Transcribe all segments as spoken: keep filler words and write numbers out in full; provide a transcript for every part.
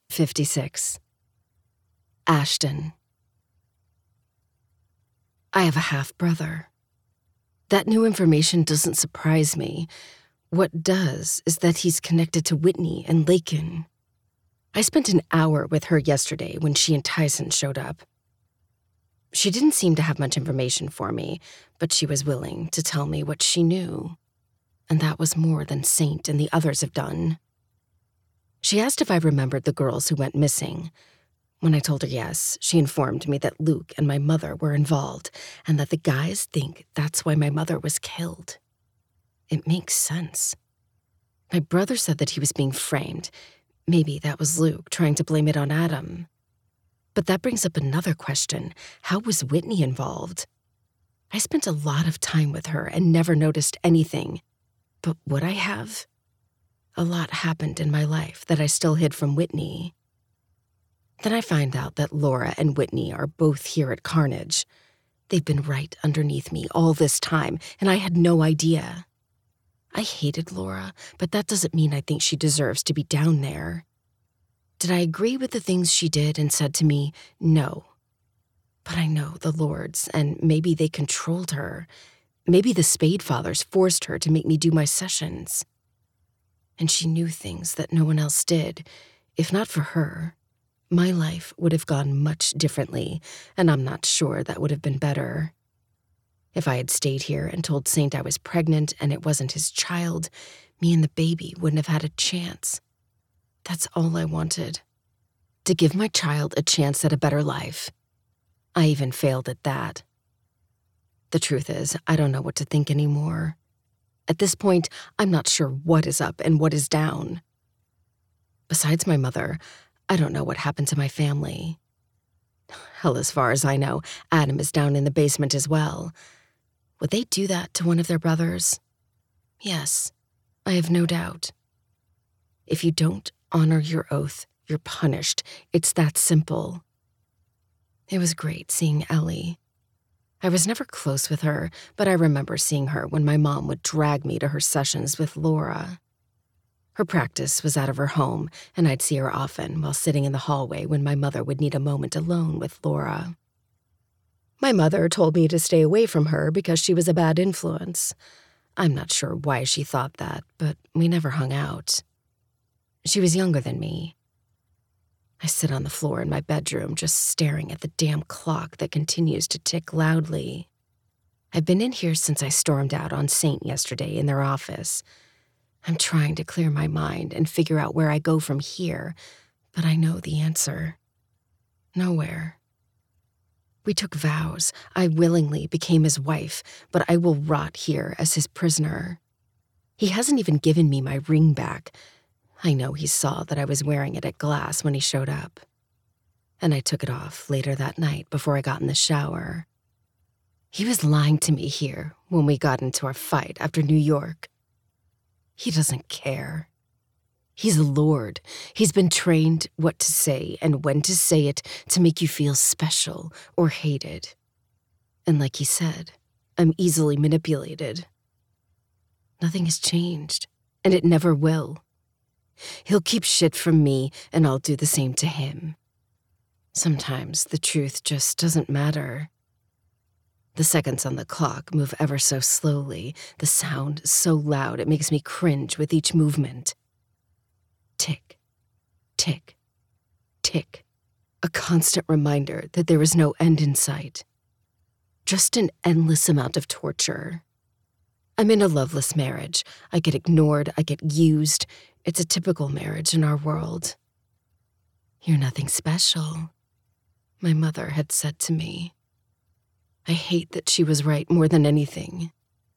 fifty-six. Ashton. I have a half-brother. That new information doesn't surprise me. What does is that he's connected to Whitney and Lakin. I spent an hour with her yesterday when she and Tyson showed up. She didn't seem to have much information for me, but she was willing to tell me what she knew. And that was more than Saint and the others have done. She asked if I remembered the girls who went missing. When I told her yes, she informed me that Luke and my mother were involved, and that the guys think that's why my mother was killed. It makes sense. My brother said that he was being framed. Maybe that was Luke trying to blame it on Adam. But that brings up another question. How was Whitney involved? I spent a lot of time with her and never noticed anything. But would I have? A lot happened in my life that I still hid from Whitney. Then I find out that Laura and Whitney are both here at Carnage. They've been right underneath me all this time, and I had no idea. I hated Laura, but that doesn't mean I think she deserves to be down there. Did I agree with the things she did and said to me? No. But I know the Lords, and maybe they controlled her. Maybe the Spade Fathers forced her to make me do my sessions. And she knew things that no one else did. If not for her, my life would have gone much differently, and I'm not sure that would have been better. If I had stayed here and told Saint I was pregnant and it wasn't his child, me and the baby wouldn't have had a chance. That's all I wanted. To give my child a chance at a better life. I even failed at that. The truth is, I don't know what to think anymore. At this point, I'm not sure what is up and what is down. Besides my mother, I don't know what happened to my family. Hell, as far as I know, Adam is down in the basement as well. Would they do that to one of their brothers? Yes, I have no doubt. If you don't honor your oath, you're punished. It's that simple. It was great seeing Ellie. I was never close with her, but I remember seeing her when my mom would drag me to her sessions with Laura. Her practice was out of her home, and I'd see her often while sitting in the hallway when my mother would need a moment alone with Laura. My mother told me to stay away from her because she was a bad influence. I'm not sure why she thought that, but we never hung out. She was younger than me. I sit on the floor in my bedroom just staring at the damn clock that continues to tick loudly. I've been in here since I stormed out on Saint yesterday in their office. I'm trying to clear my mind and figure out where I go from here, but I know the answer. Nowhere. We took vows. I willingly became his wife, but I will rot here as his prisoner. He hasn't even given me my ring back. I know he saw that I was wearing it at Glass when he showed up. And I took it off later that night before I got in the shower. He was lying to me here when we got into our fight after New York. He doesn't care. He's a lord. He's been trained what to say and when to say it to make you feel special or hated. And like he said, I'm easily manipulated. Nothing has changed, and it never will. He'll keep shit from me, and I'll do the same to him. Sometimes the truth just doesn't matter. The seconds on the clock move ever so slowly, the sound so loud it makes me cringe with each movement. Tick, tick, tick. A constant reminder that there is no end in sight. Just an endless amount of torture. I'm in a loveless marriage. I get ignored, I get used. It's a typical marriage in our world. You're nothing special, my mother had said to me. I hate that she was right more than anything.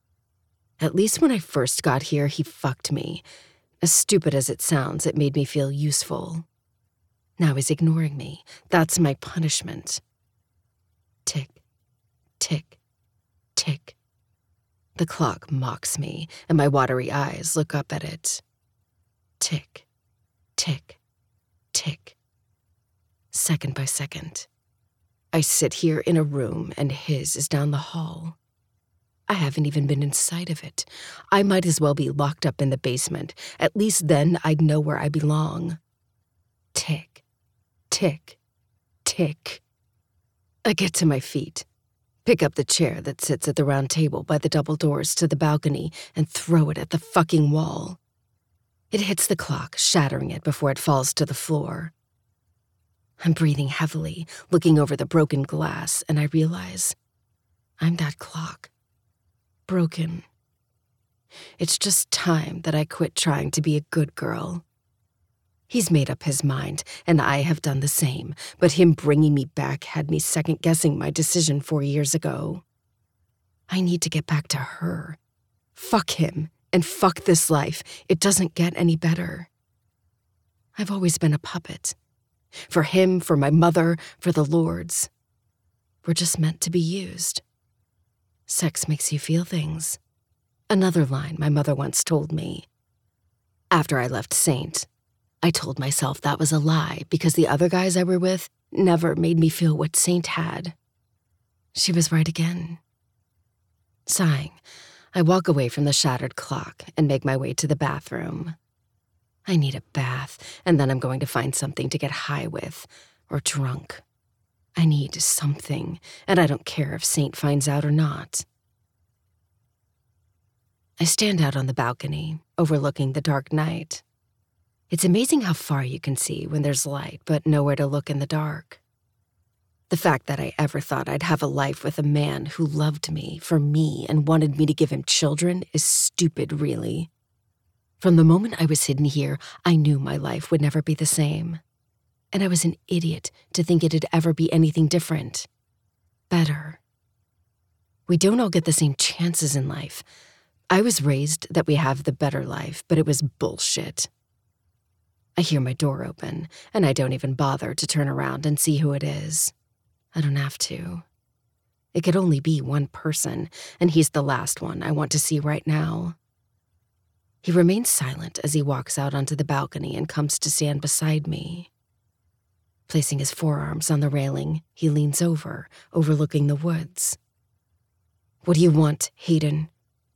At least when I first got here, he fucked me. As stupid as it sounds, it made me feel useful. Now he's ignoring me. That's my punishment. Tick, tick, tick. The clock mocks me, and my watery eyes look up at it. Tick, tick, tick. Second by second. I sit here in a room, and his is down the hall. I haven't even been inside of it. I might as well be locked up in the basement. At least then I'd know where I belong. Tick, tick, tick. I get to my feet, pick up the chair that sits at the round table by the double doors to the balcony, and throw it at the fucking wall. It hits the clock, shattering it before it falls to the floor. I'm breathing heavily, looking over the broken glass, and I realize I'm that clock. Broken. It's just time that I quit trying to be a good girl. He's made up his mind, and I have done the same, but him bringing me back had me second-guessing my decision four years ago. I need to get back to her. Fuck him, and fuck this life. It doesn't get any better. I've always been a puppet. For him, for my mother, for the Lords. We're just meant to be used. Sex makes you feel things. Another line my mother once told me. After I left Saint, I told myself that was a lie because the other guys I were with never made me feel what Saint had. She was right again. Sighing, I walk away from the shattered clock and make my way to the bathroom. I need a bath, and then I'm going to find something to get high with, or drunk. I need something, and I don't care if Saint finds out or not. I stand out on the balcony, overlooking the dark night. It's amazing how far you can see when there's light, but nowhere to look in the dark. The fact that I ever thought I'd have a life with a man who loved me for me and wanted me to give him children is stupid, really. From the moment I was hidden here, I knew my life would never be the same. And I was an idiot to think it'd ever be anything different. Better. We don't all get the same chances in life. I was raised that we have the better life, but it was bullshit. I hear my door open, and I don't even bother to turn around and see who it is. I don't have to. It could only be one person, and he's the last one I want to see right now. He remains silent as he walks out onto the balcony and comes to stand beside me. Placing his forearms on the railing, he leans over, overlooking the woods. "What do you want, Hayden?"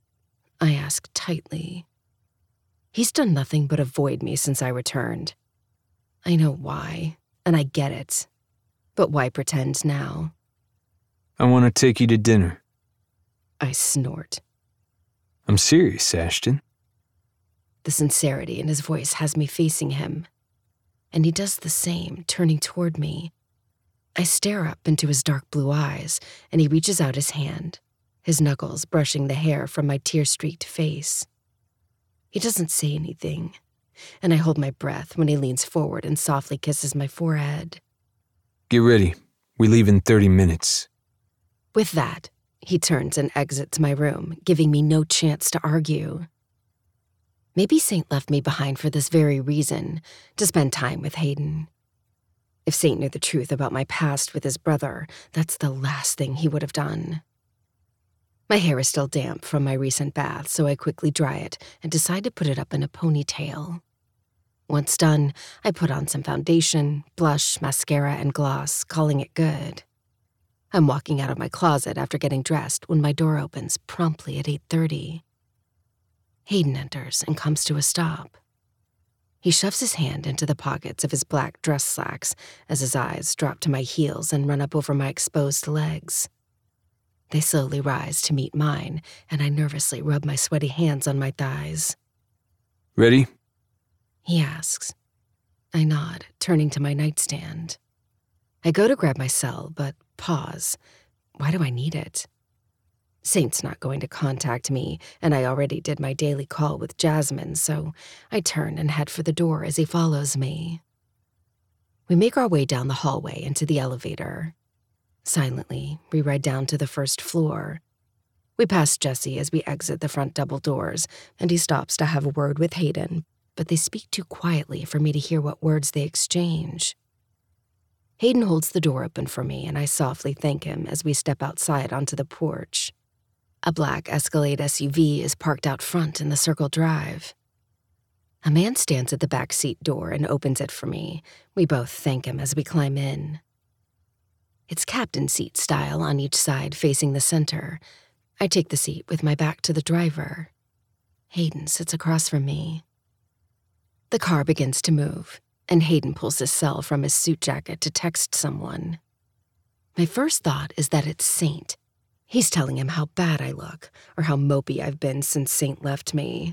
I ask tightly. He's done nothing but avoid me since I returned. I know why, and I get it. But why pretend now? I want to take you to dinner. I snort. I'm serious, Ashton. The sincerity in his voice has me facing him. And he does the same, turning toward me. I stare up into his dark blue eyes, and he reaches out his hand, his knuckles brushing the hair from my tear-streaked face. He doesn't say anything, and I hold my breath when he leans forward and softly kisses my forehead. Get ready. We leave in thirty minutes. With that, he turns and exits my room, giving me no chance to argue. Maybe Saint left me behind for this very reason, to spend time with Hayden. If Saint knew the truth about my past with his brother, that's the last thing he would have done. My hair is still damp from my recent bath, so I quickly dry it and decide to put it up in a ponytail. Once done, I put on some foundation, blush, mascara, and gloss, calling it good. I'm walking out of my closet after getting dressed when my door opens promptly at eight thirty. Hayden enters and comes to a stop. He shoves his hand into the pockets of his black dress slacks as his eyes drop to my heels and run up over my exposed legs. They slowly rise to meet mine, and I nervously rub my sweaty hands on my thighs. Ready? He asks. I nod, turning to my nightstand. I go to grab my cell, but pause. Why do I need it? Saint's not going to contact me, and I already did my daily call with Jasmine, so I turn and head for the door as he follows me. We make our way down the hallway into the elevator. Silently, we ride down to the first floor. We pass Jesse as we exit the front double doors, and he stops to have a word with Hayden, but they speak too quietly for me to hear what words they exchange. Hayden holds the door open for me, and I softly thank him as we step outside onto the porch. A black Escalade S U V is parked out front in the Circle Drive. A man stands at the back seat door and opens it for me. We both thank him as we climb in. It's captain seat style on each side facing the center. I take the seat with my back to the driver. Hayden sits across from me. The car begins to move. and Hayden pulls his cell from his suit jacket to text someone. My first thought is that it's Saint. He's telling him how bad I look, or how mopey I've been since Saint left me.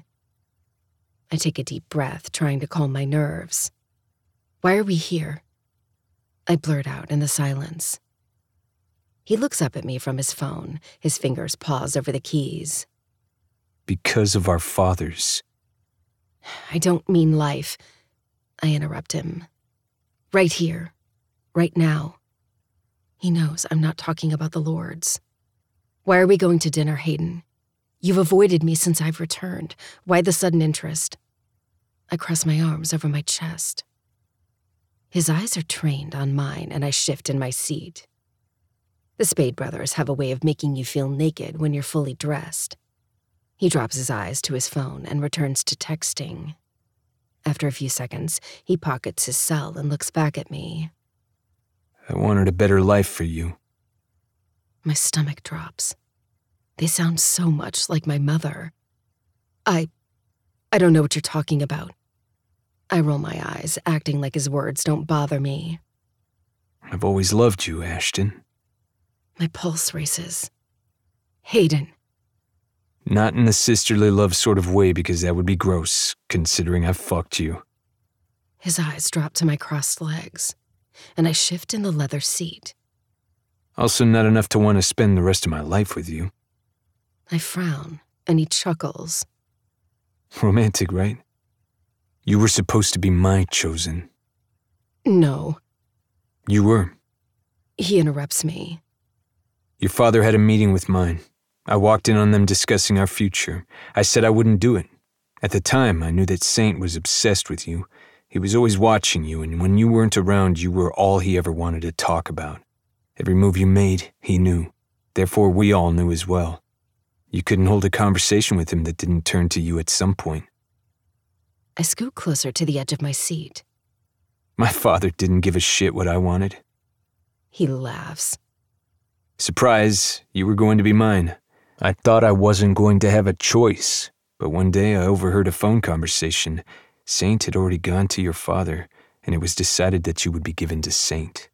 I take a deep breath, trying to calm my nerves. Why are we here? I blurt out in the silence. He looks up at me from his phone, his fingers pause over the keys. Because of our fathers. I don't mean life. I interrupt him. Right here. Right now. He knows I'm not talking about the Lords. Why are we going to dinner, Hayden? You've avoided me since I've returned. Why the sudden interest? I cross my arms over my chest. His eyes are trained on mine, and I shift in my seat. The Spade brothers have a way of making you feel naked when you're fully dressed. He drops his eyes to his phone and returns to texting. After a few seconds, he pockets his cell and looks back at me. I wanted a better life for you. My stomach drops. They sound so much like my mother. I... I don't know what you're talking about. I roll my eyes, acting like his words don't bother me. I've always loved you, Ashton. My pulse races. Hayden. Not in a sisterly love sort of way, because that would be gross, considering I fucked you. His eyes drop to my crossed legs, and I shift in the leather seat. Also not enough to want to spend the rest of my life with you. I frown, and he chuckles. Romantic, right? You were supposed to be my chosen. No. You were. He interrupts me. Your father had a meeting with mine. I walked in on them discussing our future. I said I wouldn't do it. At the time, I knew that Saint was obsessed with you. He was always watching you, and when you weren't around, you were all he ever wanted to talk about. Every move you made, he knew. Therefore, we all knew as well. You couldn't hold a conversation with him that didn't turn to you at some point. I scoot closer to the edge of my seat. My father didn't give a shit what I wanted. He laughs. Surprise, you were going to be mine. I thought I wasn't going to have a choice, but one day I overheard a phone conversation. Saint had already gone to your father, and it was decided that you would be given to Saint.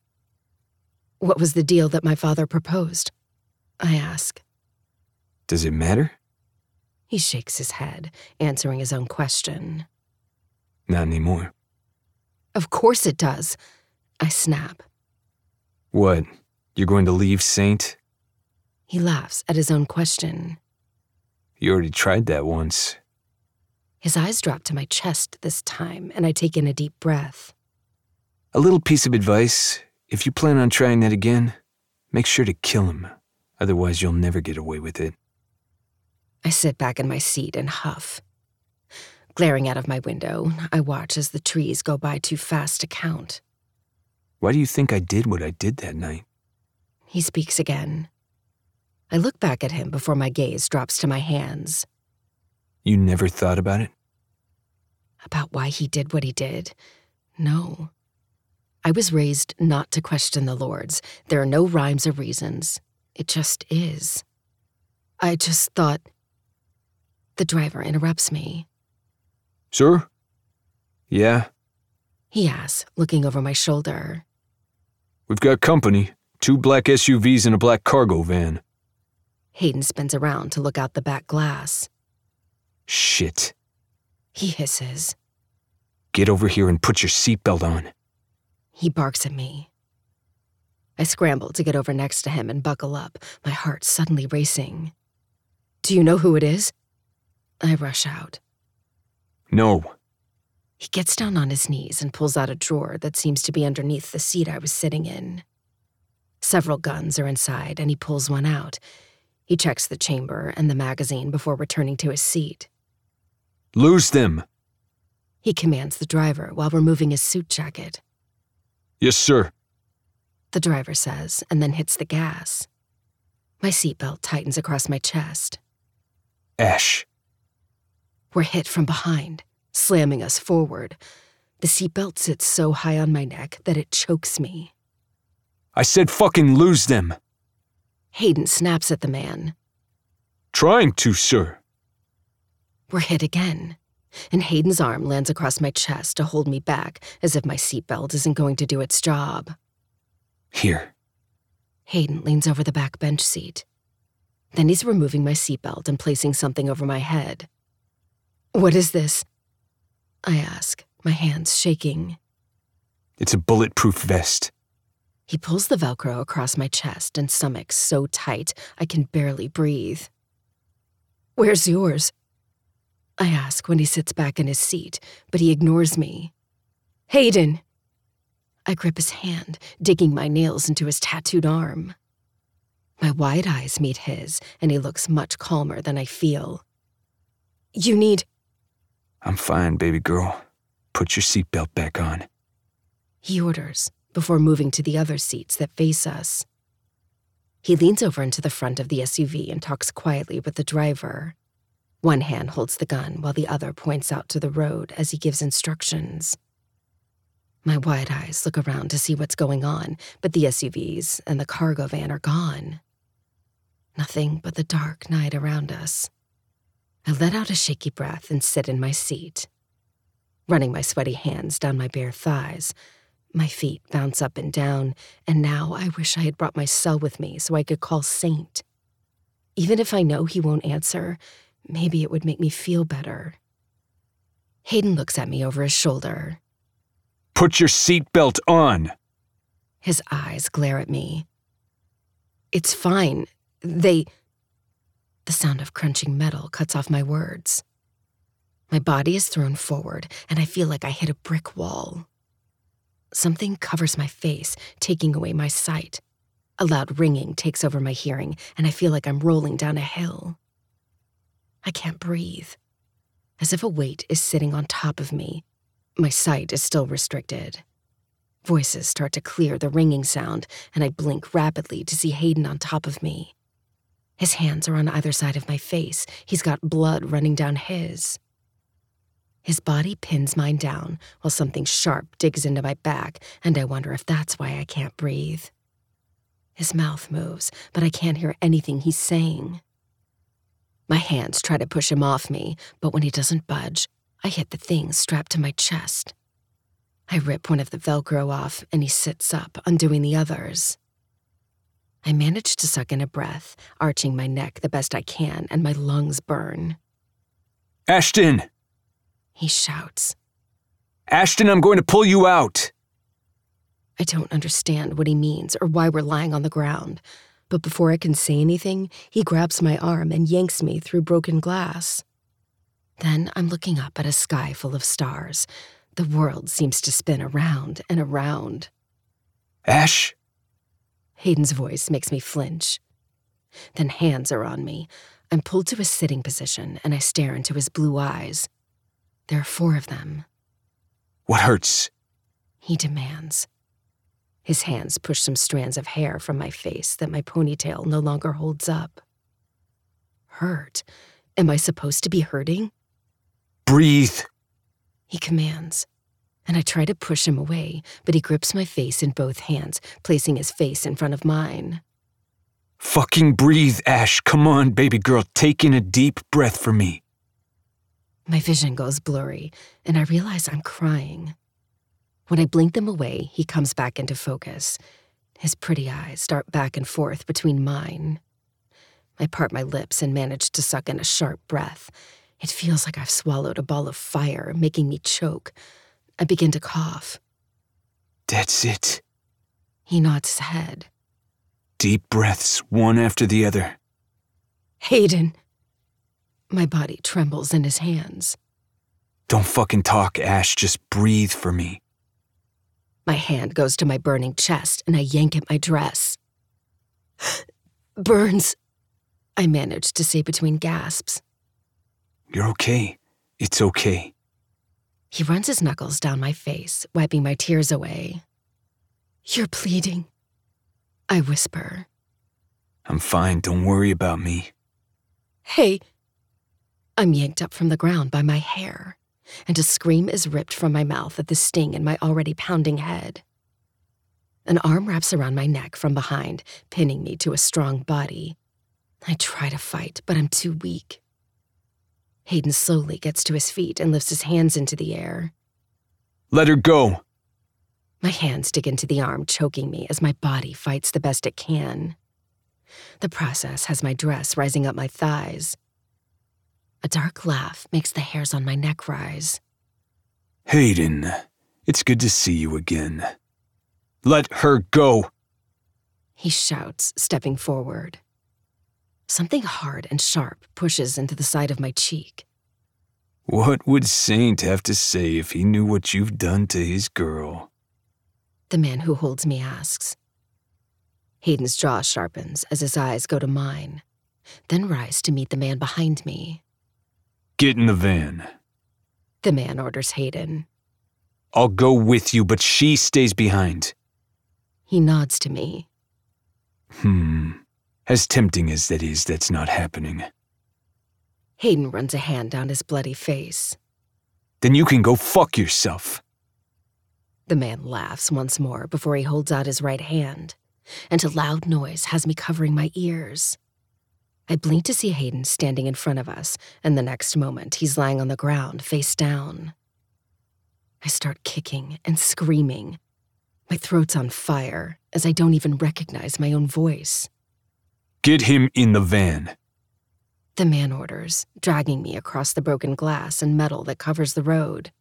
What was the deal that my father proposed? I ask. Does it matter? He shakes his head, answering his own question. Not anymore. Of course it does. I snap. What? You're going to leave Saint? He laughs at his own question. You already tried that once. His eyes drop to my chest this time, and I take in a deep breath. A little piece of advice. If you plan on trying that again, make sure to kill him. Otherwise, you'll never get away with it. I sit back in my seat and huff. Glaring out of my window, I watch as the trees go by too fast to count. Why do you think I did what I did that night? He speaks again. I look back at him before my gaze drops to my hands. You never thought about it? About why he did what he did? No. I was raised not to question the Lords. There are no rhymes or reasons. It just is. I just thought... The driver interrupts me. Sir? Yeah? He asks, looking over my shoulder. We've got company. Two black S U Vs and a black cargo van. Hayden spins around to look out the back glass. Shit. He hisses. Get over here and put your seatbelt on. He barks at me. I scramble to get over next to him and buckle up, my heart suddenly racing. Do you know who it is? I rush out. No. He gets down on his knees and pulls out a drawer that seems to be underneath the seat I was sitting in. Several guns are inside, and he pulls one out. He checks the chamber and the magazine before returning to his seat. Lose them! He commands the driver while removing his suit jacket. Yes, sir. The driver says, and then hits the gas. My seatbelt tightens across my chest. Ash. We're hit from behind, slamming us forward. The seatbelt sits so high on my neck that it chokes me. I said fucking lose them. Hayden snaps at the man. Trying to, sir. We're hit again, and Hayden's arm lands across my chest to hold me back as if my seatbelt isn't going to do its job. Here. Hayden leans over the back bench seat. Then he's removing my seatbelt and placing something over my head. What is this? I ask, my hands shaking. It's a bulletproof vest. He pulls the Velcro across my chest and stomach so tight I can barely breathe. Where's yours? I ask when he sits back in his seat, but he ignores me. Hayden! I grip his hand, digging my nails into his tattooed arm. My wide eyes meet his, and he looks much calmer than I feel. You need... I'm fine, baby girl. Put your seatbelt back on. He orders, before moving to the other seats that face us. He leans over into the front of the S U V and talks quietly with the driver. One hand holds the gun while the other points out to the road as he gives instructions. My wide eyes look around to see what's going on, but the S U Vs and the cargo van are gone. Nothing but the dark night around us. I let out a shaky breath and sit in my seat. Running my sweaty hands down my bare thighs, my feet bounce up and down, and now I wish I had brought my cell with me so I could call Saint. Even if I know he won't answer, maybe it would make me feel better. Hayden looks at me over his shoulder. Put your seatbelt on! His eyes glare at me. It's fine. They... The sound of crunching metal cuts off my words. My body is thrown forward, and I feel like I hit a brick wall. Something covers my face, taking away my sight. A loud ringing takes over my hearing, and I feel like I'm rolling down a hill. I can't breathe. As if a weight is sitting on top of me, my sight is still restricted. Voices start to clear the ringing sound, and I blink rapidly to see Hayden on top of me. His hands are on either side of my face. He's got blood running down his. His body pins mine down while something sharp digs into my back, and I wonder if that's why I can't breathe. His mouth moves, but I can't hear anything he's saying. My hands try to push him off me, but when he doesn't budge, I hit the thing strapped to my chest. I rip one of the Velcro off, and he sits up, undoing the others. I manage to suck in a breath, arching my neck the best I can, and my lungs burn. Ashton! He shouts. Ashton, I'm going to pull you out! I don't understand what he means or why we're lying on the ground, but before I can say anything, he grabs my arm and yanks me through broken glass. Then I'm looking up at a sky full of stars. The world seems to spin around and around. Ash? Hayden's voice makes me flinch. Then hands are on me. I'm pulled to a sitting position, and I stare into his blue eyes. There are four of them. What hurts? He demands. His hands push some strands of hair from my face that my ponytail no longer holds up. Hurt? Am I supposed to be hurting? Breathe, he commands. And I try to push him away, but he grips my face in both hands, placing his face in front of mine. Fucking breathe, Ash. Come on, baby girl. Take in a deep breath for me. My vision goes blurry, and I realize I'm crying. When I blink them away, he comes back into focus. His pretty eyes dart back and forth between mine. I part my lips and manage to suck in a sharp breath. It feels like I've swallowed a ball of fire, making me choke. I begin to cough. That's it. He nods his head. Deep breaths, one after the other. Hayden. My body trembles in his hands. Don't fucking talk, Ash. Just breathe for me. My hand goes to my burning chest, and I yank at my dress. Burns, I manage to say between gasps. You're okay. It's okay. He runs his knuckles down my face, wiping my tears away. You're bleeding, I whisper. I'm fine. Don't worry about me. Hey. I'm yanked up from the ground by my hair, and a scream is ripped from my mouth at the sting in my already pounding head. An arm wraps around my neck from behind, pinning me to a strong body. I try to fight, but I'm too weak. Hayden slowly gets to his feet and lifts his hands into the air. Let her go. My hands dig into the arm, choking me as my body fights the best it can. The process has my dress rising up my thighs. A dark laugh makes the hairs on my neck rise. Hayden, it's good to see you again. Let her go. He shouts, stepping forward. Something hard and sharp pushes into the side of my cheek. What would Saint have to say if he knew what you've done to his girl? The man who holds me asks. Hayden's jaw sharpens as his eyes go to mine, then rise to meet the man behind me. Get in the van. The man orders Hayden. I'll go with you, but she stays behind. He nods to me. Hmm. As tempting as that is, that's not happening. Hayden runs a hand down his bloody face. Then you can go fuck yourself. The man laughs once more before he holds out his right hand, and a loud noise has me covering my ears. I blink to see Hayden standing in front of us, and the next moment he's lying on the ground, face down. I start kicking and screaming. My throat's on fire, as I don't even recognize my own voice. Get him in the van. The man orders, dragging me across the broken glass and metal that covers the road.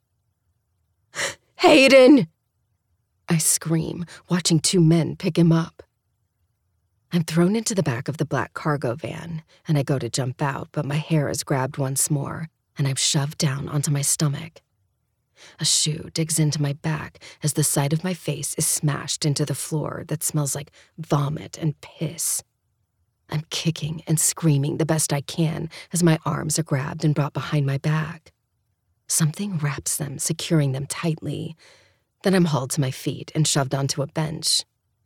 Hayden! I scream, watching two men pick him up. I'm thrown into the back of the black cargo van, and I go to jump out, but my hair is grabbed once more, and I'm shoved down onto my stomach. A shoe digs into my back as the side of my face is smashed into the floor that smells like vomit and piss. I'm kicking and screaming the best I can as my arms are grabbed and brought behind my back. Something wraps them, securing them tightly. Then I'm hauled to my feet and shoved onto a bench.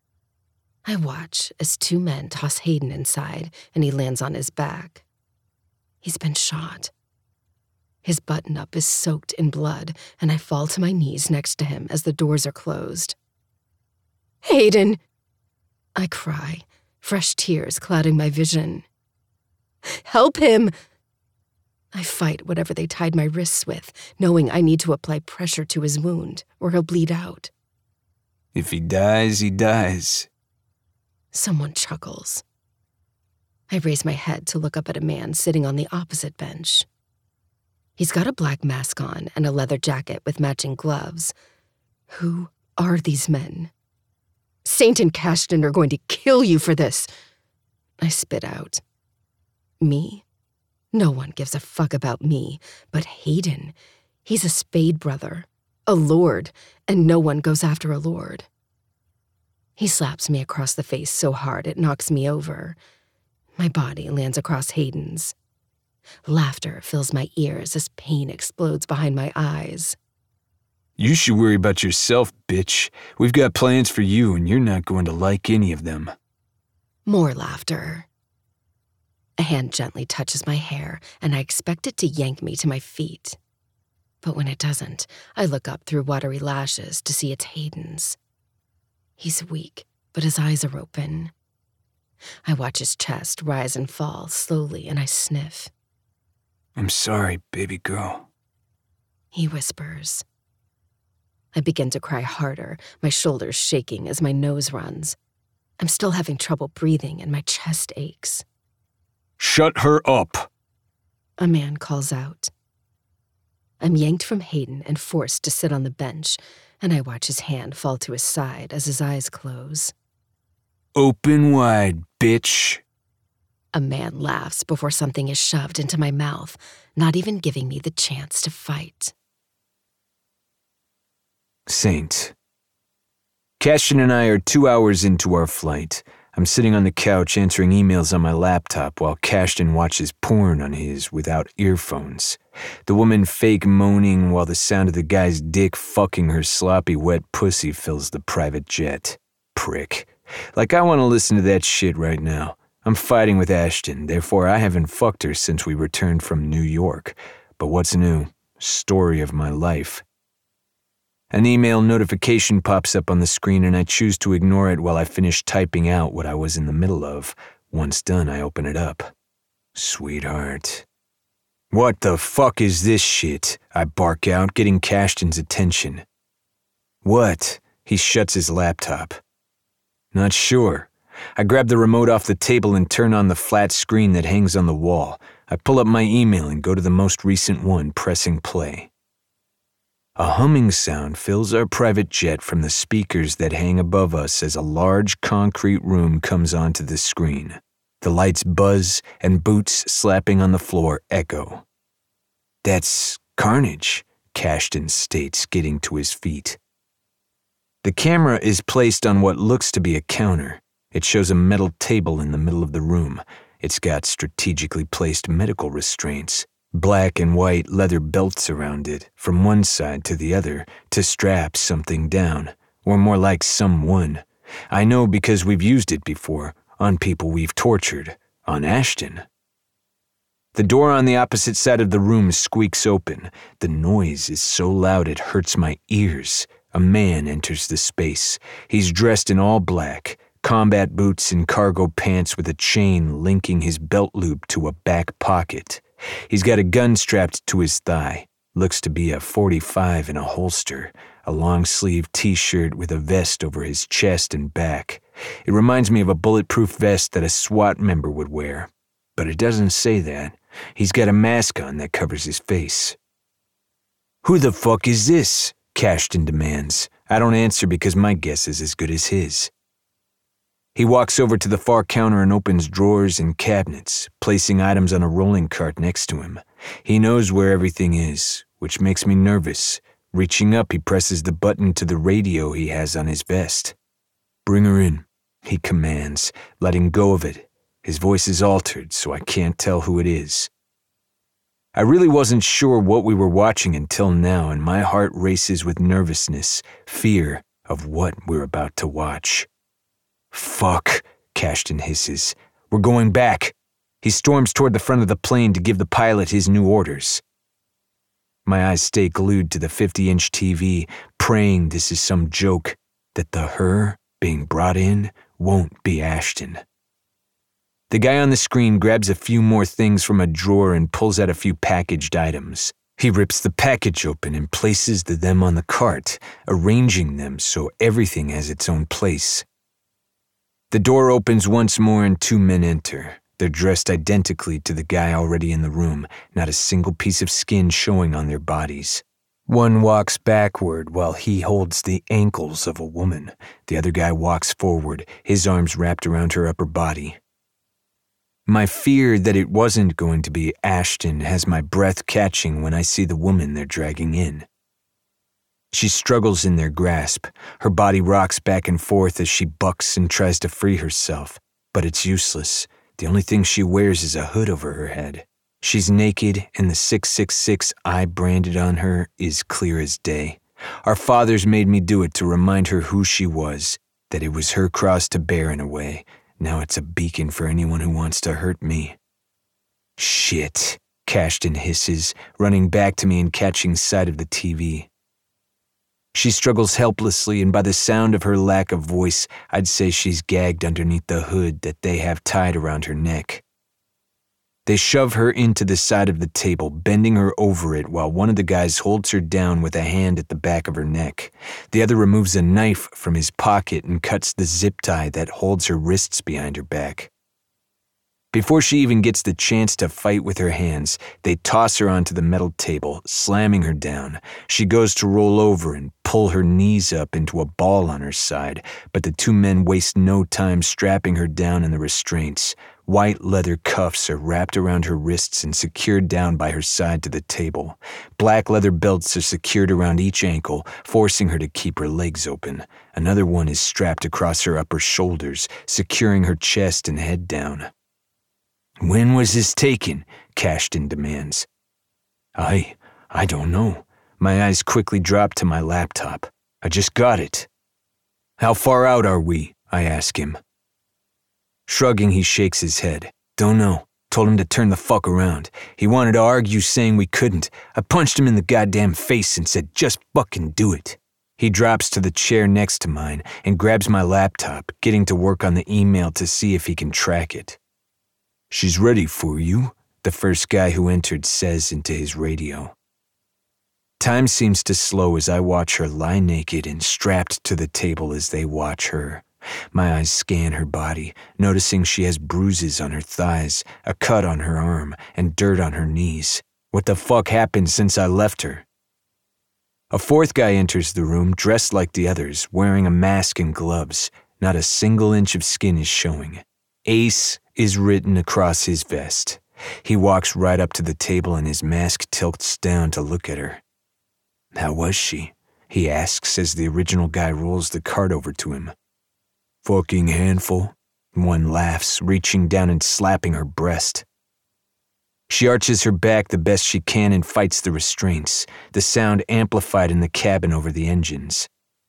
I watch as two men toss Hayden inside, and he lands on his back. He's been shot. His button-up is soaked in blood, and I fall to my knees next to him as the doors are closed. Hayden! I cry, fresh tears clouding my vision. Help him! I fight whatever they tied my wrists with, knowing I need to apply pressure to his wound, or he'll bleed out. If he dies, he dies. Someone chuckles. I raise my head to look up at a man sitting on the opposite bench. He's got a black mask on and a leather jacket with matching gloves. Who are these men? Saint and Cashton are going to kill you for this. I spit out. Me? No one gives a fuck about me, but Hayden. He's a Spade brother, a lord, and no one goes after a lord. He slaps me across the face so hard it knocks me over. My body lands across Hayden's. Laughter fills my ears as pain explodes behind my eyes. You should worry about yourself, bitch. We've got plans for you, and you're not going to like any of them. More laughter. A hand gently touches my hair, and I expect it to yank me to my feet. But when it doesn't, I look up through watery lashes to see it's Hayden's. He's weak, but his eyes are open. I watch his chest rise and fall slowly, and I sniff. I'm sorry, baby girl. He whispers. I begin to cry harder, my shoulders shaking as my nose runs. I'm still having trouble breathing, and my chest aches. Shut her up! A man calls out. I'm yanked from Hayden and forced to sit on the bench, and I watch his hand fall to his side as his eyes close. Open wide, bitch. A man laughs before something is shoved into my mouth, not even giving me the chance to fight. Saint. Cashton and I are two hours into our flight. I'm sitting on the couch answering emails on my laptop while Cashton watches porn on his without earphones. The woman fake moaning while the sound of the guy's dick fucking her sloppy wet pussy fills the private jet. Prick. Like I want to listen to that shit right now. I'm fighting with Ashton, therefore I haven't fucked her since we returned from New York. But what's new? Story of my life. An email notification pops up on the screen and I choose to ignore it while I finish typing out what I was in the middle of. Once done, I open it up. Sweetheart. What the fuck is this shit? I bark out, getting Cashton's attention. What? He shuts his laptop. Not sure. I grab the remote off the table and turn on the flat screen that hangs on the wall. I pull up my email and go to the most recent one, pressing play. A humming sound fills our private jet from the speakers that hang above us as a large concrete room comes onto the screen. The lights buzz and boots slapping on the floor echo. That's Carnage, Cashton states, getting to his feet. The camera is placed on what looks to be a counter. It shows a metal table in the middle of the room. It's got strategically placed medical restraints, black and white leather belts around it, from one side to the other, to strap something down, or more like someone. I know because we've used it before, on people we've tortured, on Ashton. The door on the opposite side of the room squeaks open. The noise is so loud it hurts my ears. A man enters the space. He's dressed in all black, combat boots and cargo pants with a chain linking his belt loop to a back pocket. He's got a gun strapped to his thigh. Looks to be a forty-five in a holster, a long-sleeved t-shirt with a vest over his chest and back. It reminds me of a bulletproof vest that a SWAT member would wear. But it doesn't say that. He's got a mask on that covers his face. "Who the fuck is this?" Cashton demands. I don't answer because my guess is as good as his. He walks over to the far counter and opens drawers and cabinets, placing items on a rolling cart next to him. He knows where everything is, which makes me nervous. Reaching up, he presses the button to the radio he has on his vest. "Bring her in," he commands, letting go of it. His voice is altered, so I can't tell who it is. I really wasn't sure what we were watching until now, and my heart races with nervousness, fear of what we're about to watch. "Fuck," Cashton hisses. "We're going back." He storms toward the front of the plane to give the pilot his new orders. My eyes stay glued to the fifty-inch T V, praying this is some joke, that the her being brought in won't be Ashton. The guy on the screen grabs a few more things from a drawer and pulls out a few packaged items. He rips the package open and places the them on the cart, arranging them so everything has its own place. The door opens once more and two men enter. They're dressed identically to the guy already in the room, not a single piece of skin showing on their bodies. One walks backward while he holds the ankles of a woman. The other guy walks forward, his arms wrapped around her upper body. My fear that it wasn't going to be Ashton has my breath catching when I see the woman they're dragging in. She struggles in their grasp. Her body rocks back and forth as she bucks and tries to free herself, but it's useless. The only thing she wears is a hood over her head. She's naked, and the six six six I branded on her is clear as day. Our fathers made me do it to remind her who she was, that it was her cross to bear in a way. Now it's a beacon for anyone who wants to hurt me. "Shit," Cashton hisses, running back to me and catching sight of the T V. She struggles helplessly, and by the sound of her lack of voice, I'd say she's gagged underneath the hood that they have tied around her neck. They shove her into the side of the table, bending her over it while one of the guys holds her down with a hand at the back of her neck. The other removes a knife from his pocket and cuts the zip tie that holds her wrists behind her back. Before she even gets the chance to fight with her hands, they toss her onto the metal table, slamming her down. She goes to roll over and pull her knees up into a ball on her side, but the two men waste no time strapping her down in the restraints. White leather cuffs are wrapped around her wrists and secured down by her side to the table. Black leather belts are secured around each ankle, forcing her to keep her legs open. Another one is strapped across her upper shoulders, securing her chest and head down. "When was this taken?" Cashton demands. I, I don't know. My eyes quickly drop to my laptop. I just got it. "How far out are we?" I ask him. Shrugging, he shakes his head. "Don't know. Told him to turn the fuck around. He wanted to argue saying we couldn't. I punched him in the goddamn face and said, just fucking do it." He drops to the chair next to mine and grabs my laptop, getting to work on the email to see if he can track it. "She's ready for you," the first guy who entered says into his radio. Time seems to slow as I watch her lie naked and strapped to the table as they watch her. My eyes scan her body, noticing she has bruises on her thighs, a cut on her arm, and dirt on her knees. What the fuck happened since I left her? A fourth guy enters the room dressed like the others, wearing a mask and gloves. Not a single inch of skin is showing. Ace is written across his vest. He walks right up to the table and his mask tilts down to look at her. "How was she?" he asks as the original guy rolls the card over to him. "Fucking handful." One laughs, reaching down and slapping her breast. She arches her back the best she can and fights the restraints, the sound amplified in the cabin over the engines.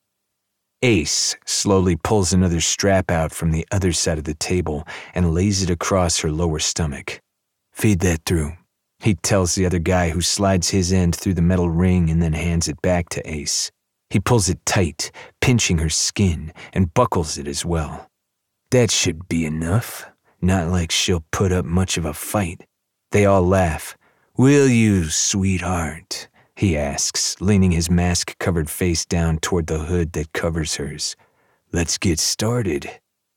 Ace slowly pulls another strap out from the other side of the table and lays it across her lower stomach. "Feed that through," he tells the other guy, who slides his end through the metal ring and then hands it back to Ace. He pulls it tight, pinching her skin, and buckles it as well. "That should be enough. Not like she'll put up much of a fight." They all laugh. "Will you, sweetheart?" he asks, leaning his mask-covered face down toward the hood that covers hers. "Let's get started."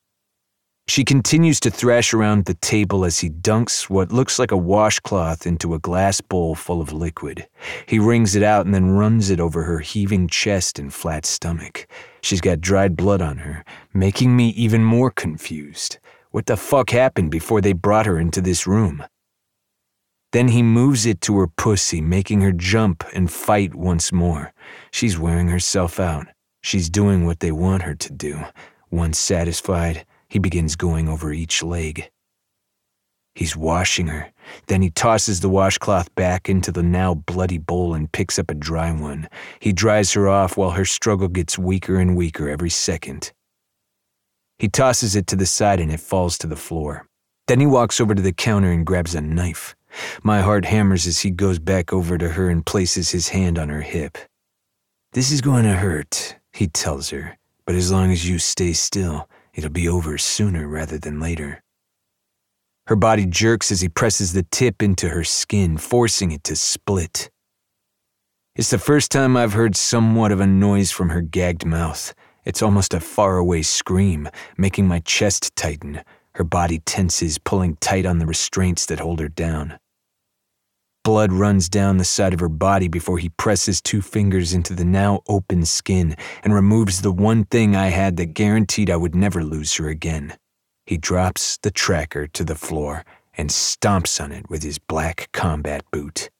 She continues to thrash around the table as he dunks what looks like a washcloth into a glass bowl full of liquid. He wrings it out and then runs it over her heaving chest and flat stomach. She's got dried blood on her, making me even more confused. What the fuck happened before they brought her into this room? Then he moves it to her pussy, making her jump and fight once more. She's wearing herself out. She's doing what they want her to do. Once satisfied, he begins going over each leg. He's washing her. Then he tosses the washcloth back into the now bloody bowl and picks up a dry one. He dries her off while her struggle gets weaker and weaker every second. He tosses it to the side and it falls to the floor. Then he walks over to the counter and grabs a knife. My heart hammers as he goes back over to her and places his hand on her hip. "This is going to hurt," he tells her, "but as long as you stay still, it'll be over sooner rather than later." Her body jerks as he presses the tip into her skin, forcing it to split. It's the first time I've heard somewhat of a noise from her gagged mouth. It's almost a faraway scream, making my chest tighten. Her body tenses, pulling tight on the restraints that hold her down. Blood runs down the side of her body before he presses two fingers into the now open skin and removes the one thing I had that guaranteed I would never lose her again. He drops the tracker to the floor and stomps on it with his black combat boot.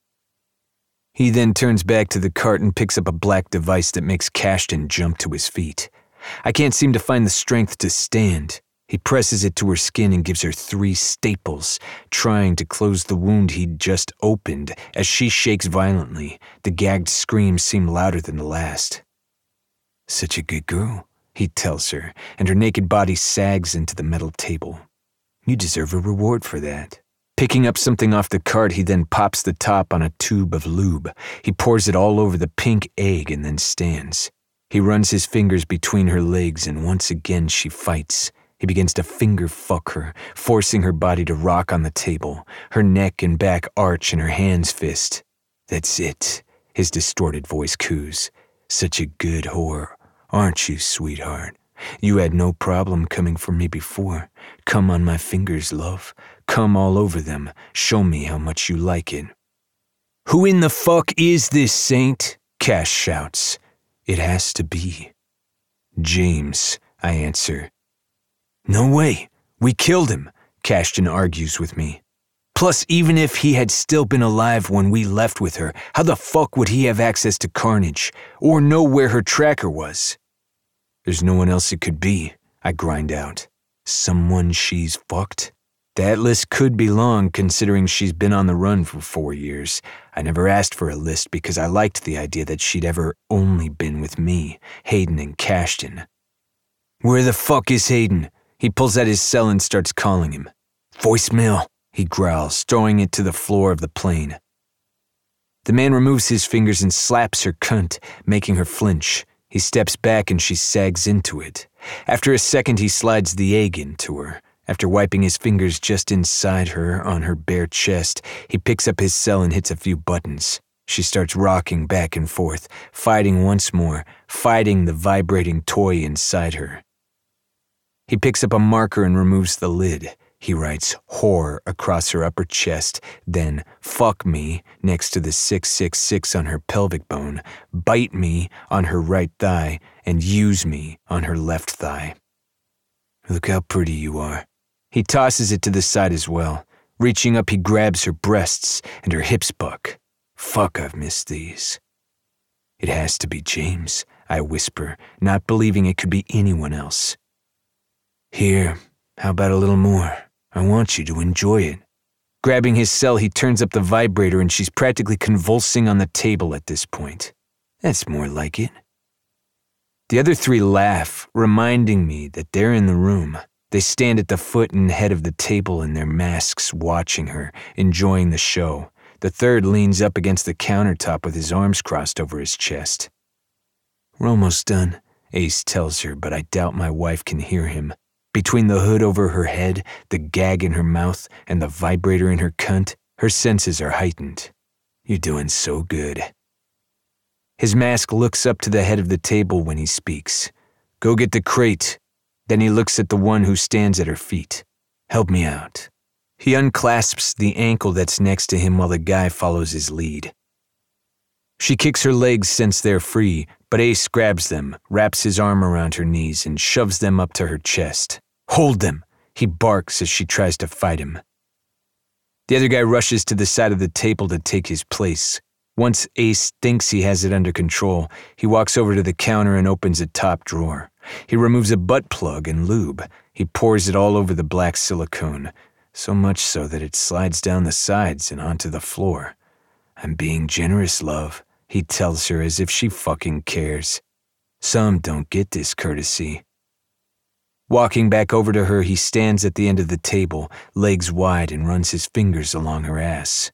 He then turns back to the cart and picks up a black device that makes Cashton jump to his feet. I can't seem to find the strength to stand. He presses it to her skin and gives her three staples, trying to close the wound he'd just opened. As she shakes violently, the gagged screams seem louder than the last. "Such a good girl," he tells her, and her naked body sags into the metal table. "You deserve a reward for that." Picking up something off the cart, he then pops the top on a tube of lube. He pours it all over the pink egg and then stands. He runs his fingers between her legs, and once again she fights. He begins to finger fuck her, forcing her body to rock on the table. Her neck and back arch and her hands fist. "That's it," his distorted voice coos. "Such a good whore, aren't you, sweetheart? You had no problem coming for me before. Come on my fingers, love. Come all over them. Show me how much you like it." "Who in the fuck is this saint?" Cash shouts. "It has to be James," I answer. "No way. We killed him," Cashton argues with me. "Plus, even if he had still been alive when we left with her, how the fuck would he have access to Carnage, or know where her tracker was?" "There's no one else it could be," I grind out. "Someone she's fucked?" That list could be long, considering she's been on the run for four years. I never asked for a list because I liked the idea that she'd ever only been with me, Hayden and Cashton. "Where the fuck is Hayden?" He pulls out his cell and starts calling him. "Voicemail," he growls, throwing it to the floor of the plane. The man removes his fingers and slaps her cunt, making her flinch. He steps back and she sags into it. After a second, he slides the egg into her. After wiping his fingers just inside her on her bare chest, he picks up his cell and hits a few buttons. She starts rocking back and forth, fighting once more, fighting the vibrating toy inside her. He picks up a marker and removes the lid. He writes whore across her upper chest, then fuck me next to the six six six on her pelvic bone, bite me on her right thigh, and use me on her left thigh. Look how pretty you are. He tosses it to the side as well. Reaching up, he grabs her breasts and her hips buck. Fuck, I've missed these. It has to be James, I whisper, not believing it could be anyone else. Here, how about a little more? I want you to enjoy it. Grabbing his cell, he turns up the vibrator and she's practically convulsing on the table at this point. That's more like it. The other three laugh, reminding me that they're in the room. They stand at the foot and head of the table in their masks, watching her, enjoying the show. The third leans up against the countertop with his arms crossed over his chest. We're almost done, Ace tells her, but I doubt my wife can hear him. Between the hood over her head, the gag in her mouth, and the vibrator in her cunt, her senses are heightened. You're doing so good. His mask looks up to the head of the table when he speaks. Go get the crate. Then he looks at the one who stands at her feet. Help me out. He unclasps the ankle that's next to him while the guy follows his lead. She kicks her legs since they're free, but Ace grabs them, wraps his arm around her knees, and shoves them up to her chest. Hold them, he barks as she tries to fight him. The other guy rushes to the side of the table to take his place. Once Ace thinks he has it under control, he walks over to the counter and opens a top drawer. He removes a butt plug and lube. He pours it all over the black silicone, so much so that it slides down the sides and onto the floor. I'm being generous, love, he tells her as if she fucking cares. Some don't get this courtesy. Walking back over to her, he stands at the end of the table, legs wide, and runs his fingers along her ass.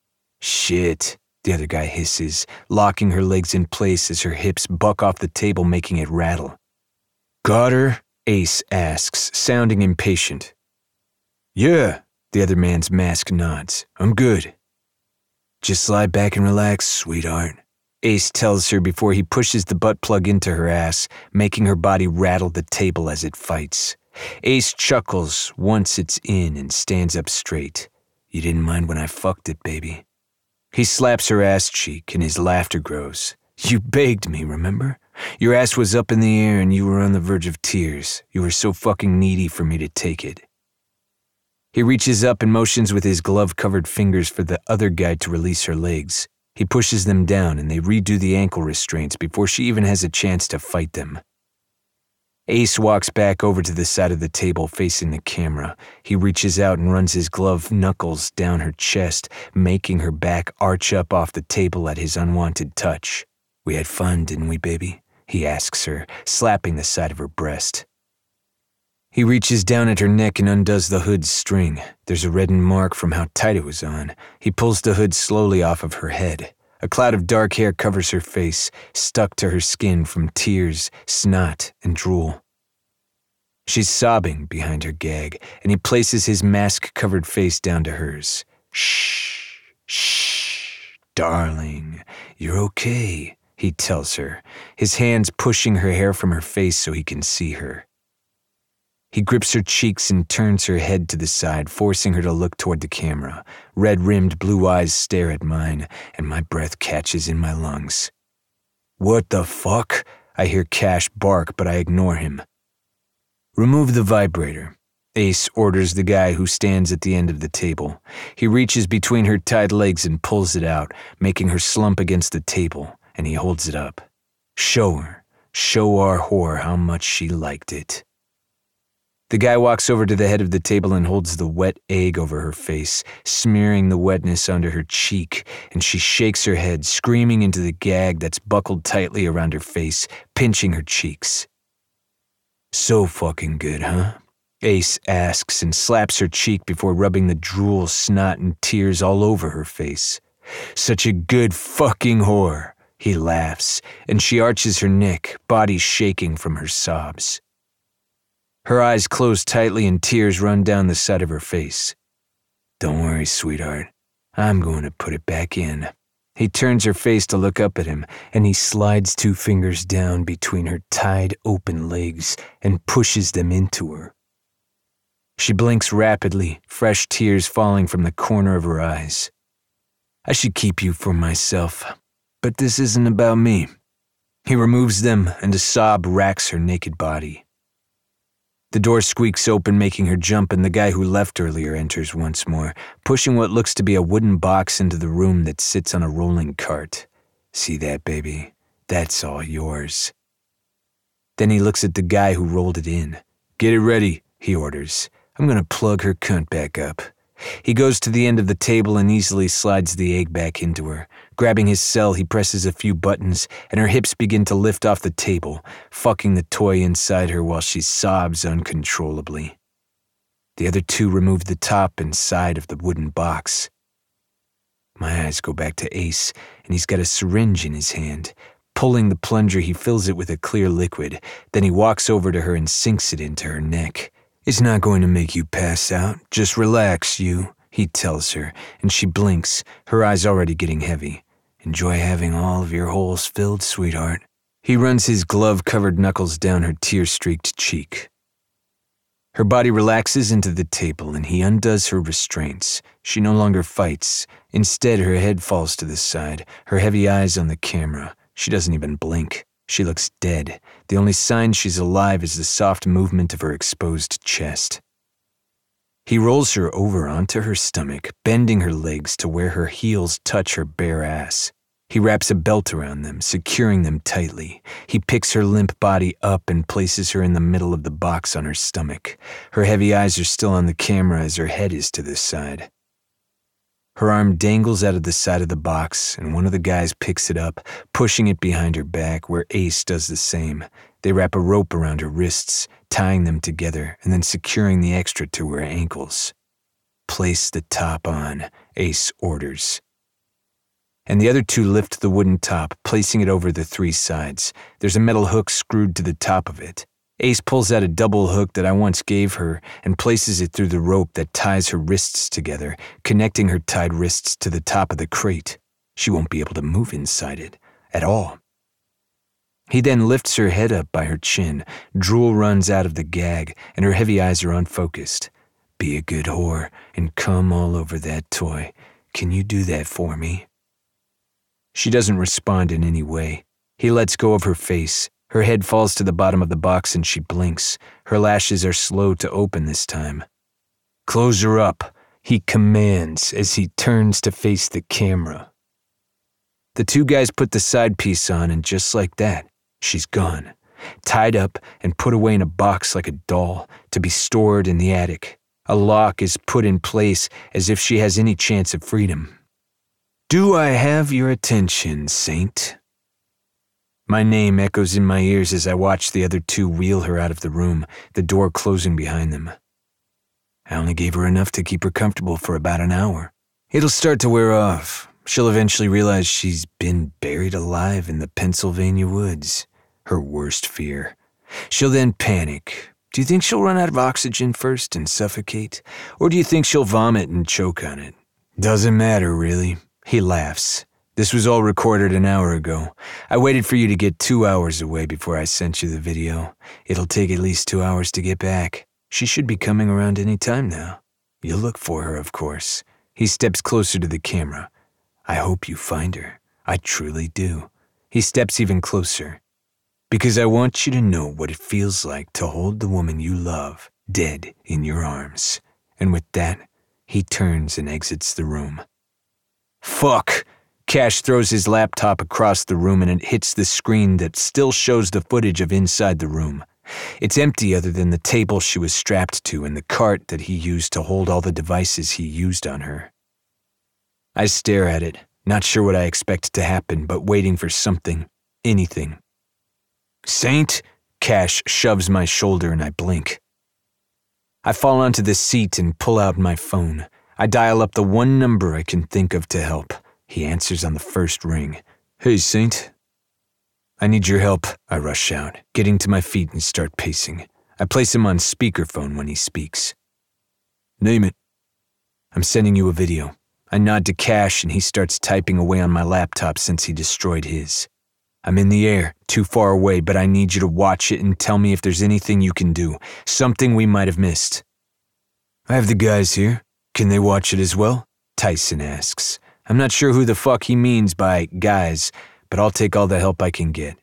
Shit, the other guy hisses, locking her legs in place as her hips buck off the table, making it rattle. Got her? Ace asks, sounding impatient. Yeah, the other man's mask nods. I'm good. Just lie back and relax, sweetheart, Ace tells her before he pushes the butt plug into her ass, making her body rattle the table as it fights. Ace chuckles once it's in and stands up straight. You didn't mind when I fucked it, baby. He slaps her ass cheek and his laughter grows. You begged me, remember? Your ass was up in the air and you were on the verge of tears. You were so fucking needy for me to take it. He reaches up and motions with his glove-covered fingers for the other guy to release her legs. He pushes them down and they redo the ankle restraints before she even has a chance to fight them. Ace walks back over to the side of the table facing the camera. He reaches out and runs his gloved knuckles down her chest, making her back arch up off the table at his unwanted touch. We had fun, didn't we, baby? He asks her, slapping the side of her breast. He reaches down at her neck and undoes the hood's string. There's a reddened mark from how tight it was on. He pulls the hood slowly off of her head. A cloud of dark hair covers her face, stuck to her skin from tears, snot, and drool. She's sobbing behind her gag, and he places his mask-covered face down to hers. Shh, shh, darling, you're okay, he tells her, his hands pushing her hair from her face so he can see her. He grips her cheeks and turns her head to the side, forcing her to look toward the camera. Red-rimmed blue eyes stare at mine, and my breath catches in my lungs. What the fuck? I hear Cash bark, but I ignore him. Remove the vibrator. Ace orders the guy who stands at the end of the table. He reaches between her tied legs and pulls it out, making her slump against the table, and he holds it up. Show her. Show our whore how much she liked it. The guy walks over to the head of the table and holds the wet egg over her face, smearing the wetness onto her cheek, and she shakes her head, screaming into the gag that's buckled tightly around her face, pinching her cheeks. So fucking good, huh? Ace asks and slaps her cheek before rubbing the drool, snot, and tears all over her face. Such a good fucking whore, he laughs, and she arches her neck, body shaking from her sobs. Her eyes close tightly and tears run down the side of her face. "Don't worry, sweetheart. I'm going to put it back in." He turns her face to look up at him, and he slides two fingers down between her tied open legs and pushes them into her. She blinks rapidly, fresh tears falling from the corner of her eyes. "I should keep you for myself, but this isn't about me." He removes them, and a sob racks her naked body. The door squeaks open, making her jump, and the guy who left earlier enters once more, pushing what looks to be a wooden box into the room that sits on a rolling cart. "See that, baby? That's all yours." Then he looks at the guy who rolled it in. "Get it ready," he orders. "I'm gonna plug her cunt back up." He goes to the end of the table and easily slides the egg back into her. Grabbing his cell, he presses a few buttons, and her hips begin to lift off the table, fucking the toy inside her while she sobs uncontrollably. The other two remove the top and side of the wooden box. My eyes go back to Ace, and he's got a syringe in his hand. Pulling the plunger, he fills it with a clear liquid. Then he walks over to her and sinks it into her neck. "It's not going to make you pass out. Just relax, you," he tells her, and she blinks, her eyes already getting heavy. "Enjoy having all of your holes filled, sweetheart." He runs his glove-covered knuckles down her tear-streaked cheek. Her body relaxes into the table, and he undoes her restraints. She no longer fights. Instead, her head falls to the side, her heavy eyes on the camera. She doesn't even blink. She looks dead. The only sign she's alive is the soft movement of her exposed chest. He rolls her over onto her stomach, bending her legs to where her heels touch her bare ass. He wraps a belt around them, securing them tightly. He picks her limp body up and places her in the middle of the box on her stomach. Her heavy eyes are still on the camera as her head is to the side. Her arm dangles out of the side of the box, and one of the guys picks it up, pushing it behind her back, where Ace does the same. They wrap a rope around her wrists, tying them together, and then securing the extra to her ankles. "Place the top on," Ace orders. And the other two lift the wooden top, placing it over the three sides. There's a metal hook screwed to the top of it. Ace pulls out a double hook that I once gave her and places it through the rope that ties her wrists together, connecting her tied wrists to the top of the crate. She won't be able to move inside it at all. He then lifts her head up by her chin. Drool runs out of the gag, and her heavy eyes are unfocused. "Be a good whore and come all over that toy. Can you do that for me?" She doesn't respond in any way. He lets go of her face. Her head falls to the bottom of the box and she blinks. Her lashes are slow to open this time. "Close her up," he commands as he turns to face the camera. The two guys put the side piece on, and just like that, she's gone. Tied up and put away in a box like a doll to be stored in the attic. A lock is put in place as if she has any chance of freedom. "Do I have your attention, Saint?" My name echoes in my ears as I watch the other two wheel her out of the room, the door closing behind them. I only gave her enough to keep her comfortable for about an hour. It'll start to wear off. She'll eventually realize she's been buried alive in the Pennsylvania woods. Her worst fear. She'll then panic. Do you think she'll run out of oxygen first and suffocate? Or do you think she'll vomit and choke on it? Doesn't matter, really. He laughs. This was all recorded an hour ago. I waited for you to get two hours away before I sent you the video. It'll take at least two hours to get back. She should be coming around any time now. You'll look for her, of course. He steps closer to the camera. I hope you find her. I truly do. He steps even closer. Because I want you to know what it feels like to hold the woman you love dead in your arms. And with that, he turns and exits the room. Fuck! Cash throws his laptop across the room and it hits the screen that still shows the footage of inside the room. It's empty other than the table she was strapped to and the cart that he used to hold all the devices he used on her. I stare at it, not sure what I expect to happen, but waiting for something, anything. Saint? Cash shoves my shoulder and I blink. I fall onto the seat and pull out my phone. I dial up the one number I can think of to help. He answers on the first ring. Hey, Saint. I need your help, I rush out, getting to my feet and start pacing. I place him on speakerphone when he speaks. Name it. I'm sending you a video. I nod to Cash and he starts typing away on my laptop since he destroyed his. I'm in the air, too far away, but I need you to watch it and tell me if there's anything you can do, something we might have missed. I have the guys here. Can they watch it as well? Tyson asks. I'm not sure who the fuck he means by guys, but I'll take all the help I can get.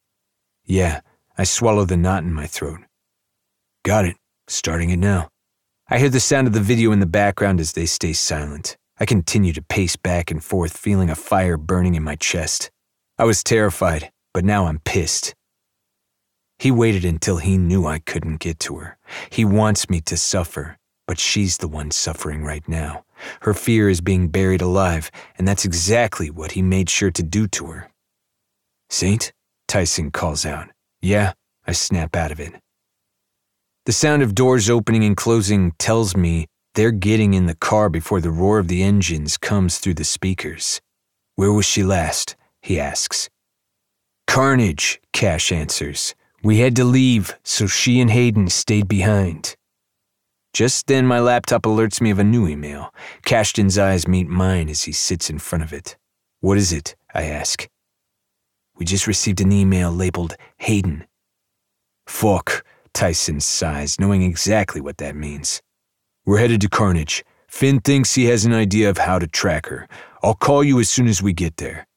Yeah, I swallow the knot in my throat. Got it. Starting it now. I hear the sound of the video in the background as they stay silent. I continue to pace back and forth, feeling a fire burning in my chest. I was terrified, but now I'm pissed. He waited until he knew I couldn't get to her. He wants me to suffer, but she's the one suffering right now. Her fear is being buried alive, and that's exactly what he made sure to do to her. Saint? Tyson calls out. Yeah, I snap out of it. The sound of doors opening and closing tells me they're getting in the car before the roar of the engines comes through the speakers. Where was she last? He asks. Carnage, Cash answers. We had to leave, so she and Hayden stayed behind. Just then my laptop alerts me of a new email. Cashton's eyes meet mine as he sits in front of it. What is it? I ask. We just received an email labeled Hayden. Fuck, Tyson sighs, knowing exactly what that means. We're headed to Carnage. Finn thinks he has an idea of how to track her. I'll call you as soon as we get there.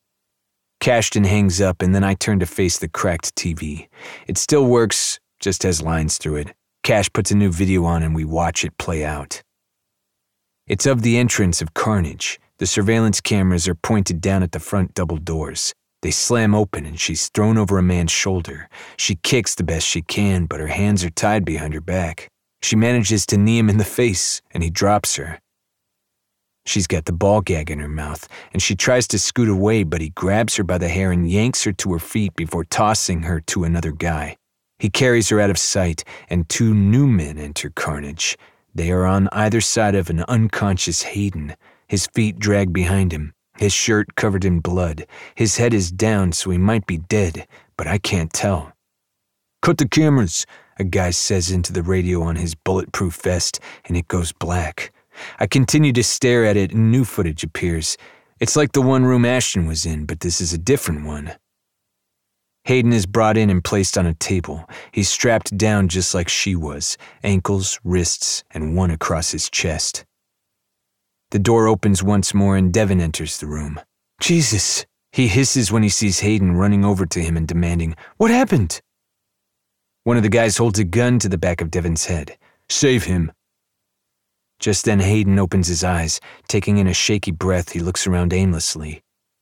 Cashton hangs up, and then I turn to face the cracked T V. It still works, just has lines through it. Cash puts a new video on and we watch it play out. It's of the entrance of Carnage. The surveillance cameras are pointed down at the front double doors. They slam open and she's thrown over a man's shoulder. She kicks the best she can, but her hands are tied behind her back. She manages to knee him in the face, and he drops her. She's got the ball gag in her mouth, and she tries to scoot away, but he grabs her by the hair and yanks her to her feet before tossing her to another guy. He carries her out of sight, and two new men enter Carnage. They are on either side of an unconscious Hayden. His feet drag behind him, his shirt covered in blood. His head is down, so he might be dead, but I can't tell. Cut the cameras, a guy says into the radio on his bulletproof vest, and it goes black. I continue to stare at it and new footage appears. It's like the one room Ashton was in, but this is a different one. Hayden is brought in and placed on a table. He's strapped down just like she was, ankles, wrists, and one across his chest. The door opens once more and Devin enters the room. Jesus! He hisses when he sees Hayden running over to him and demanding, What happened? One of the guys holds a gun to the back of Devin's head. Save him. Just then Hayden opens his eyes. Taking in a shaky breath, he looks around aimlessly.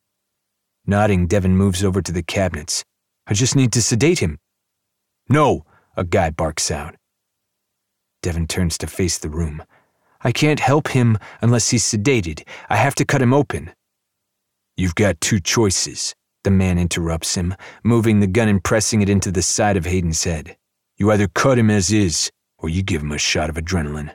Nodding, Devin moves over to the cabinets. I just need to sedate him. No, a guy barks out. Devin turns to face the room. I can't help him unless he's sedated. I have to cut him open. You've got two choices, the man interrupts him, moving the gun and pressing it into the side of Hayden's head. You either cut him as is, or you give him a shot of adrenaline.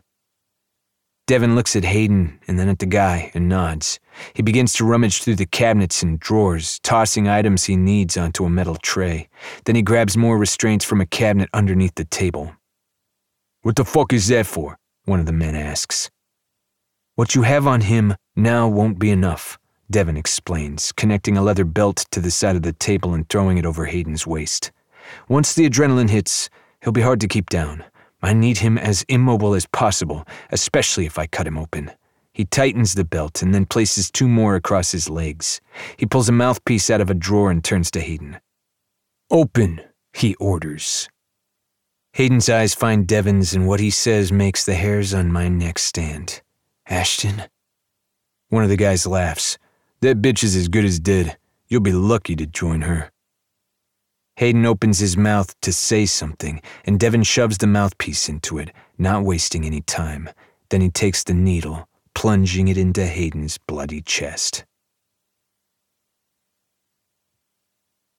Devin looks at Hayden and then at the guy and nods. He begins to rummage through the cabinets and drawers, tossing items he needs onto a metal tray. Then he grabs more restraints from a cabinet underneath the table. What the fuck is that for? One of the men asks. What you have on him now won't be enough, Devin explains, connecting a leather belt to the side of the table and throwing it over Hayden's waist. Once the adrenaline hits, he'll be hard to keep down. I need him as immobile as possible, especially if I cut him open. He tightens the belt and then places two more across his legs. He pulls a mouthpiece out of a drawer and turns to Hayden. Open, he orders. Hayden's eyes find Devin's and what he says makes the hairs on my neck stand. Ashton? One of the guys laughs. That bitch is as good as dead. You'll be lucky to join her. Hayden opens his mouth to say something, and Devin shoves the mouthpiece into it, not wasting any time. Then he takes the needle, plunging it into Hayden's bloody chest.